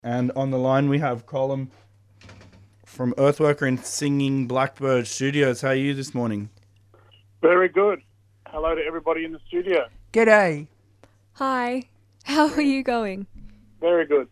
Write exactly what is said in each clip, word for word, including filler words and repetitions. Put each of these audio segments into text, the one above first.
And on the line we have Colin from Earthworker and Singing Blackbird Studios. How are you this morning? Very good. Hello to everybody in the studio. G'day. Hi. How are you going? Very good.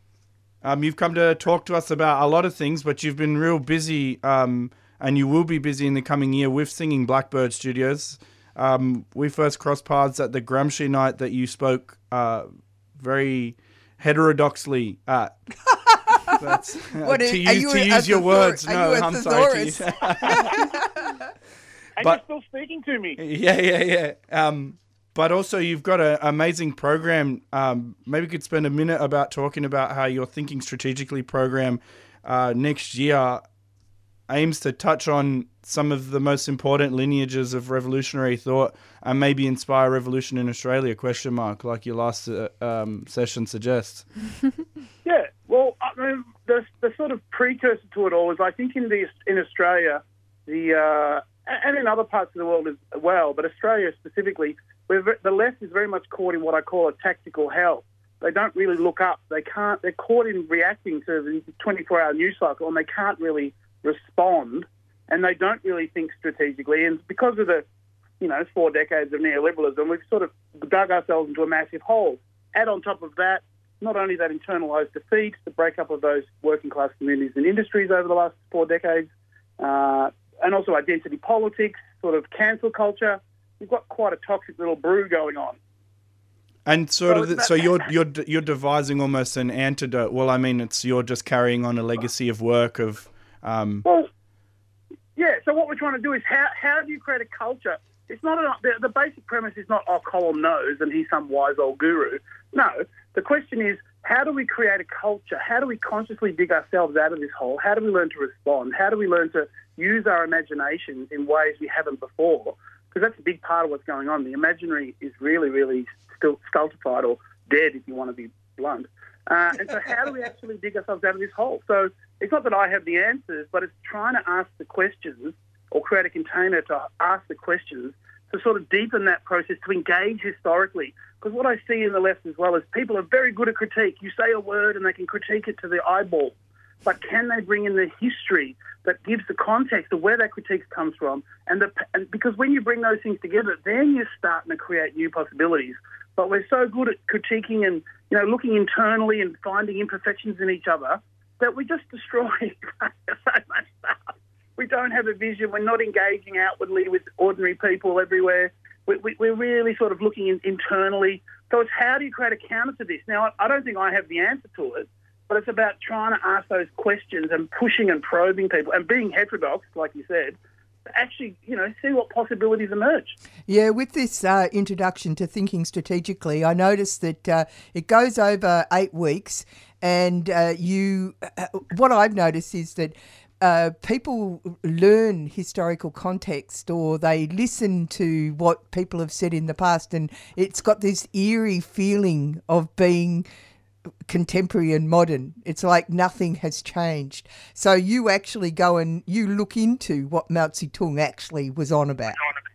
Um, you've come to talk to us about a lot of things, but you've been real busy, um, and you will be busy in the coming year with Singing Blackbird Studios. Um, we first crossed paths at the Gramsci night that you spoke uh, very heterodoxly at. That's, uh, What, to are use, you to a use your thesauр- words. are No, you a I'm sorry. To thesaurus? use, And But- you're still speaking to me. yeah, yeah, yeah. Um, but also you've got an amazing program. Um, maybe you could spend a minute about talking about how your Thinking Strategically program uh, next year aims to touch on some of the most important lineages of revolutionary thought and maybe inspire revolution in Australia, question mark, like your last uh, um, session suggests. Yeah. Well, I mean, the, the sort of precursor to it all is I think in the in Australia, the uh, and in other parts of the world as well, but Australia specifically, we're, ve- the left is very much caught in what I call a tactical hell. They don't really look up. They can't. They're caught in reacting to the twenty-four hour news cycle, and they can't really respond, and they don't really think strategically. And because of the, you know, four decades of neoliberalism, we've sort of dug ourselves into a massive hole. Add on top of that, not only that internalised defeat, the breakup of those working class communities and industries over the last four decades, uh, and also identity politics, sort of cancel culture. We've got quite a toxic little brew going on. And sort So of, the, that- so you're you're you're devising almost an antidote. Well, I mean, it's you're just carrying on a legacy of work of. Um, Well, yeah. So what we're trying to do is how how do you create a culture? It's not a, the, the basic premise is not oh Colin knows and he's some wise old guru. No, the question is how do we create a culture? How do we consciously dig ourselves out of this hole? How do we learn to respond? How do we learn to use our imaginations in ways we haven't before? Because that's a big part of what's going on. The imaginary is really, really still stultified or dead, if you want to be blunt. Uh, and so how do we actually dig ourselves out of this hole? So it's not that I have the answers, but it's trying to ask the questions or create a container to ask the questions to sort of deepen that process, to engage historically. Because what I see in the left as well is people are very good at critique. You say a word and they can critique it to the eyeball. But can they bring in the history that gives the context of where that critique comes from? And, the, and because when you bring those things together, then you're starting to create new possibilities. But we're so good at critiquing and, you know, looking internally and finding imperfections in each other that we just destroy so much stuff. We don't have a vision. We're not engaging outwardly with ordinary people everywhere. We, we, we're really sort of looking in, internally. So it's how do you create a counter to this? Now, I, I don't think I have the answer to it, but it's about trying to ask those questions and pushing and probing people and being heterodox, like you said, to actually, you know, see what possibilities emerge. Yeah, with this uh, introduction to thinking strategically, I noticed that uh, it goes over eight weeks, and uh, you. Uh, what I've noticed is that uh, people learn historical context, or they listen to what people have said in the past, and it's got this eerie feeling of being contemporary and modern. It's like nothing has changed. So you actually go and you look into what Mao Zedong actually was on about.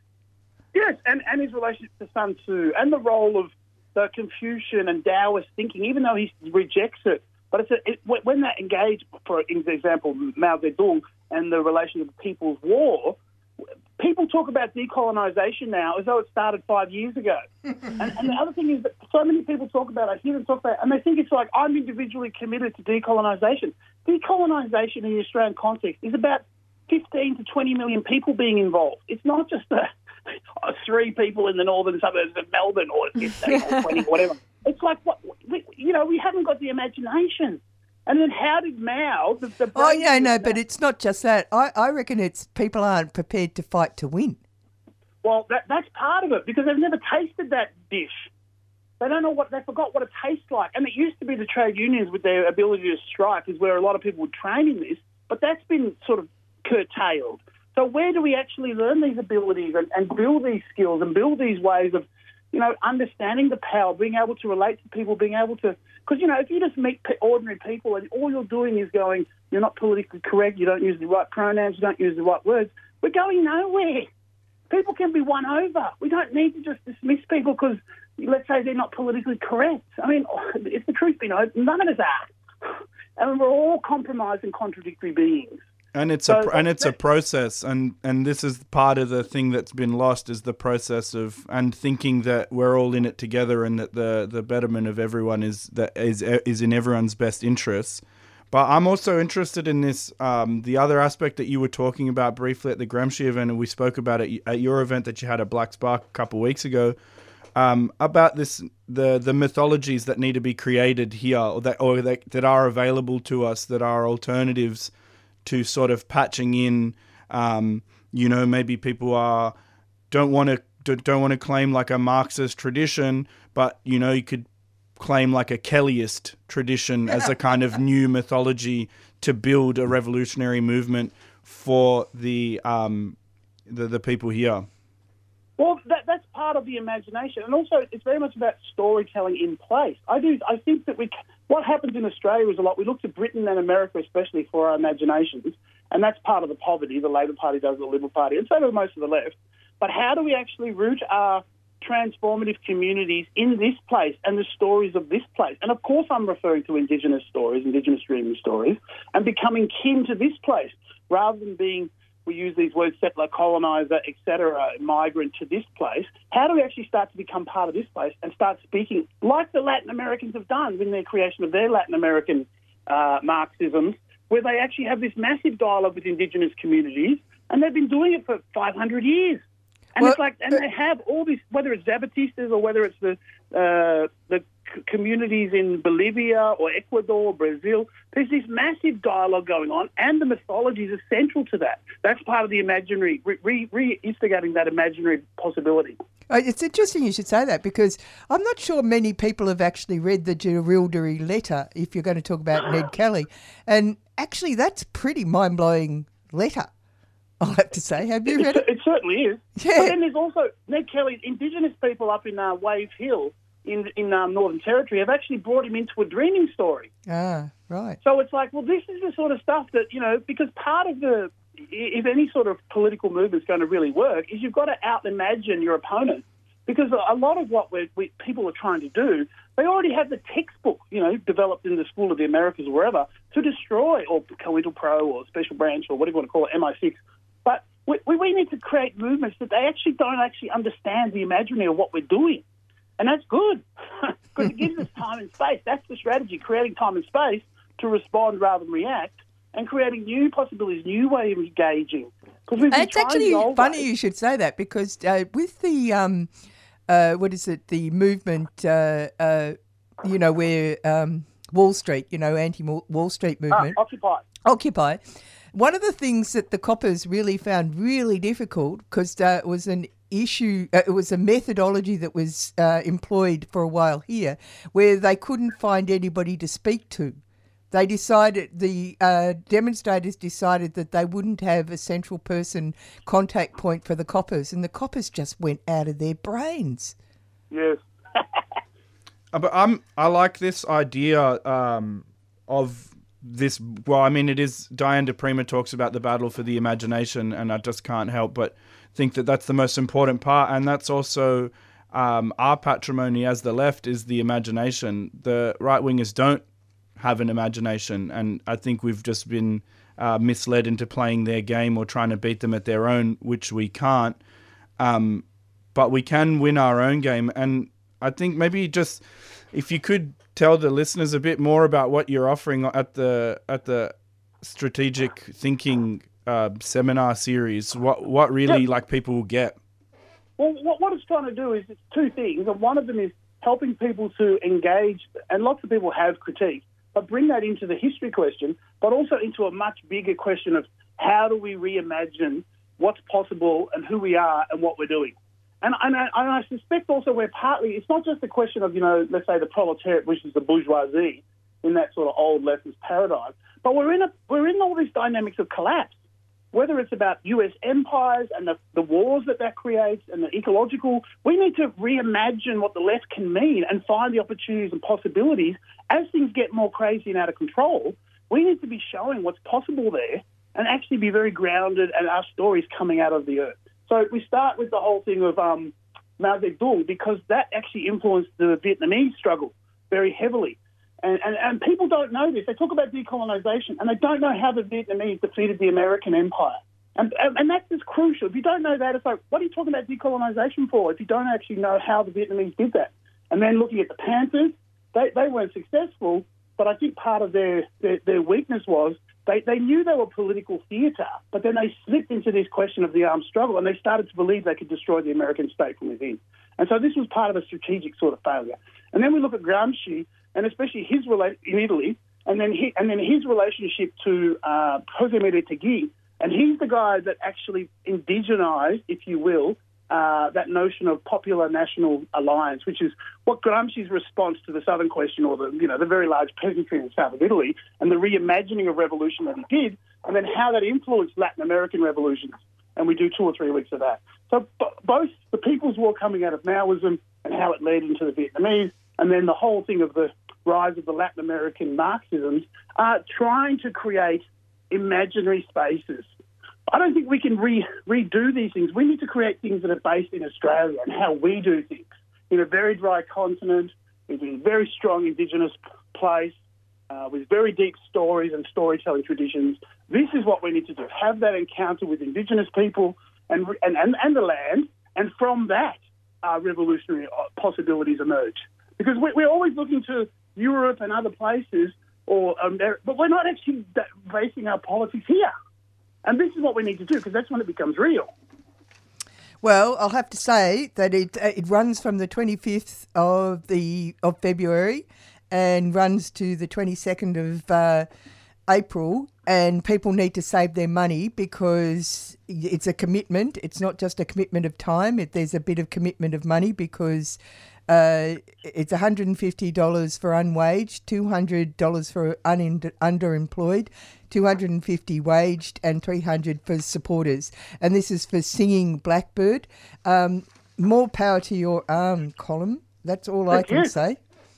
Yes, and, and his relationship to Sun Tzu and the role of the Confucian and Taoist thinking, even though he rejects it. But it's a, it, when that engaged, for example, Mao Zedong and the relation of the People's War, people talk about decolonisation now as though it started five years ago. and, and the other thing is that so many people talk about it, I hear them talk about it, and they think it's like, I'm individually committed to decolonisation. Decolonisation in the Australian context is about fifteen to twenty million people being involved. It's not just the, three people in the northern suburbs of Melbourne or fifteen or twenty, whatever. It's like, what we, you know, we haven't got the imagination. And then how did Mao... The, the Oh, no, no, brain- but it's not just that. I, I reckon it's people aren't prepared to fight to win. Well, that, that's part of it, because they've never tasted that dish. They don't know what, they forgot what it tastes like. And it used to be the trade unions with their ability to strike is where a lot of people would train in this, but that's been sort of curtailed. So where do we actually learn these abilities and, and build these skills and build these ways of, you know, understanding the power, being able to relate to people, being able to... Because, you know, if you just meet ordinary people and all you're doing is going, you're not politically correct, you don't use the right pronouns, you don't use the right words, we're going nowhere. People can be won over. We don't need to just dismiss people because, let's say, they're not politically correct. I mean, if the truth be known, none of us are. and we're all compromised and contradictory beings. And it's So a and it's a that- process, and, and this is part of the thing that's been lost is the process of and thinking that we're all in it together and that the, the betterment of everyone is that is is in everyone's best interests. But I'm also interested in this um, the other aspect that you were talking about briefly at the Gramsci event, and we spoke about it at your event that you had at Black Spark a couple of weeks ago. Um, about this, the the mythologies that need to be created here, or that or that, that are available to us, that are alternatives to sort of patching in. Um, you know, maybe people are don't want to don't want to claim like a Marxist tradition, but you know, you could claim like a Kellyist tradition as a kind of new mythology to build a revolutionary movement for the um, the, the people here. Well, that, that's part of the imagination, and also it's very much about storytelling in place. I do. I think that we. What happens in Australia is a lot. We look to Britain and America, especially for our imaginations, and that's part of the poverty. The Labor Party does, the Liberal Party, and so do most of the left. But how do we actually root our transformative communities in this place and the stories of this place? And of course, I'm referring to Indigenous stories, Indigenous dreaming stories, and becoming kin to this place rather than being. We use these words, settler, coloniser, et cetera, migrant to this place. How do we actually start to become part of this place and start speaking like the Latin Americans have done in their creation of their Latin American uh, Marxisms, where they actually have this massive dialogue with Indigenous communities, and they've been doing it for five hundred years. And Well, it's like, and they have all these, whether it's Zapatistas or whether it's the uh, the c- communities in Bolivia or Ecuador, Brazil. There's this massive dialogue going on, and the mythologies are central to that. That's part of the imaginary, re- re- re-instigating that imaginary possibility. Uh, It's interesting you should say that, because I'm not sure many people have actually read the Jerilderie letter, if you're going to talk about Ned Kelly. And actually, that's pretty mind-blowing letter, I'll have to say. Have you read It, it? it certainly is. Yeah. But then there's also Ned Kelly, Indigenous people up in uh, Wave Hill in in um, Northern Territory have actually brought him into a dreaming story. Ah, right. So it's like, well, this is the sort of stuff that, you know, because part of the, if any sort of political movement is going to really work, is you've got to out-imagine your opponent. Because a lot of what we're, we, people are trying to do, they already have the textbook, you know, developed in the School of the Americas or wherever, to destroy, or COINTELPRO or Special Branch or whatever you want to call it, M I six. But we, we need to create movements that they actually don't actually understand the imaginary of what we're doing. And that's good, because it gives us time and space. That's the strategy, creating time and space to respond rather than react, and creating new possibilities, new way of engaging. Because we've been It's trying actually the old funny way. you should say that, because uh, with the, um, uh, what is it, the movement, uh, uh, you know, where um, Wall Street, you know, anti-Wall Street Ah, movement, Occupy. Occupy. One of the things that the coppers really found really difficult, because uh, it was an issue, uh, it was a methodology that was uh, employed for a while here, where they couldn't find anybody to speak to. They decided, the uh, demonstrators decided that they wouldn't have a central person contact point for the coppers, and the coppers just went out of their brains. Yes. Uh, But I'm I like this idea um, of this. Well, I mean, it is Diane de Prima talks about the battle for the imagination, and I just can't help but think that that's the most important part, and that's also um, our patrimony as the left is the imagination. The right wingers don't have an imagination, and I think we've just been uh, misled into playing their game or trying to beat them at their own, which we can't. Um, but we can win our own game, and I think maybe just if you could tell the listeners a bit more about what you're offering at the at the strategic thinking uh, seminar series, what what really Yeah. like people will get. Well, what, what it's trying to do is it's two things, and one of them is helping people to engage, and lots of people have critique, but bring that into the history question, but also into a much bigger question of how do we reimagine what's possible and who we are and what we're doing. And, and, I, and I suspect also we're partly, it's not just a question of, you know, let's say the proletariat, which is the bourgeoisie in that sort of old leftist paradigm, but we're in a, we're in all these dynamics of collapse, whether it's about U S empires and the, the wars that that creates and the ecological. We need to reimagine what the left can mean and find the opportunities and possibilities. As things get more crazy and out of control, we need to be showing what's possible there and actually be very grounded and our stories coming out of the earth. So we start with the whole thing of um, Mao Zedong, because that actually influenced the Vietnamese struggle very heavily. And, and, and people don't know this. They talk about decolonisation, and they don't know how the Vietnamese defeated the American Empire. And, and, and that's just crucial. If you don't know that, it's like, what are you talking about decolonisation for if you don't actually know how the Vietnamese did that? And then looking at the Panthers, they, they weren't successful, but I think part of their, their, their weakness was they, they knew they were political theatre, but then they slipped into this question of the armed struggle, and they started to believe they could destroy the American state from within. And so this was part of a strategic sort of failure. And then we look at Gramsci, and especially his rela- in Italy, and then he, and then his relationship to uh, José Marítí, and he's the guy that actually indigenized, if you will, uh, that notion of popular national alliance, which is what Gramsci's response to the Southern question, or the you know the very large peasantry in the south of Italy, and the reimagining of revolution that he did, and then how that influenced Latin American revolutions. And we do two or three weeks of that. So b- both the People's War coming out of Maoism and how it led into the Vietnamese, and then the whole thing of the rise of the Latin American Marxisms, are trying to create imaginary spaces. I don't think we can re- redo these things. We need to create things that are based in Australia and how we do things. In a very dry continent, in a very strong Indigenous place, uh, with very deep stories and storytelling traditions. This is what we need to do. Have that encounter with Indigenous people and and, and, and the land, and from that, uh, revolutionary possibilities emerge. Because we, we're always looking to Europe and other places, or America, but we're not actually basing our politics here. And this is what we need to do, because that's when it becomes real. Well, I'll have to say that it uh, it runs from the twenty-fifth of the of February and runs to the twenty-second of uh, April, and people need to save their money because it's a commitment. It's not just a commitment of time. It, there's a bit of commitment of money because uh, it's one hundred fifty dollars for unwaged, two hundred dollars for un- underemployed, two hundred fifty dollars waged, and three hundred dollars for supporters. And this is for Singing Blackbird. Um, more power to your arm, Colin. That's all I can say.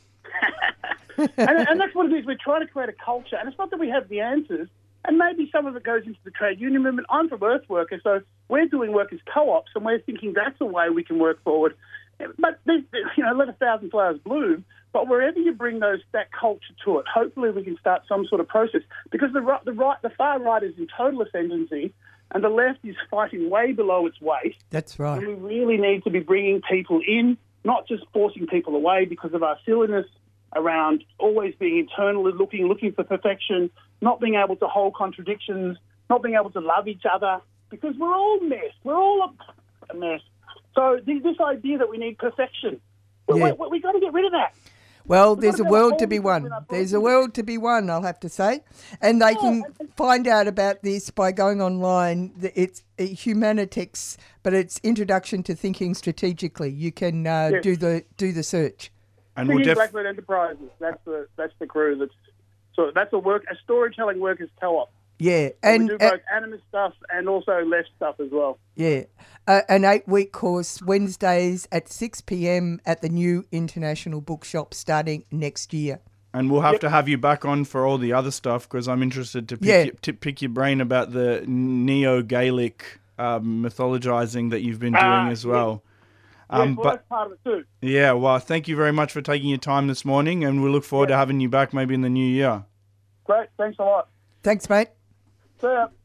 and, and that's what it is. We're trying to create a culture, and it's not that we have the answers. And maybe some of it goes into the trade union movement. I'm from Earthworker, so we're doing work as co-ops, and we're thinking that's a way we can work forward. But, you know, let a thousand flowers bloom. But wherever you bring those that culture to it, hopefully we can start some sort of process. Because the right, the right, the far right is in total ascendancy, and the left is fighting way below its weight. That's right. And we really need to be bringing people in, not just forcing people away because of our silliness around always being internally looking, looking for perfection, not being able to hold contradictions, not being able to love each other, because we're all messed. We're all a mess. So this idea that we need perfection, yeah. we, we, we got to get rid of that. Well, We've there's a world to be won. There's a world to be won, I'll have to say. And they can find out about this by going online. It's Humanitix, but it's Introduction to Thinking Strategically. You can uh, yes. do the do the search. And we'll def- Blackbird Enterprises. That's the that's the crew. That's so that's a work a storytelling workers co-op. Yeah, and and we do both uh, animist stuff and also left stuff as well. Yeah, uh, an eight-week course, Wednesdays at six p.m. at the New International Bookshop, starting next year. And we'll have Yep. to have you back on for all the other stuff because I'm interested to pick, Yeah. your, to pick your brain about the Neo-Gaelic um, mythologizing that you've been doing Ah, as well. Yes, Um, well, but that's part of it too. yeah, well, thank you very much for taking your time this morning, and we look forward Yeah. to having you back maybe in the new year. Great, thanks a lot. Thanks, mate. See ya.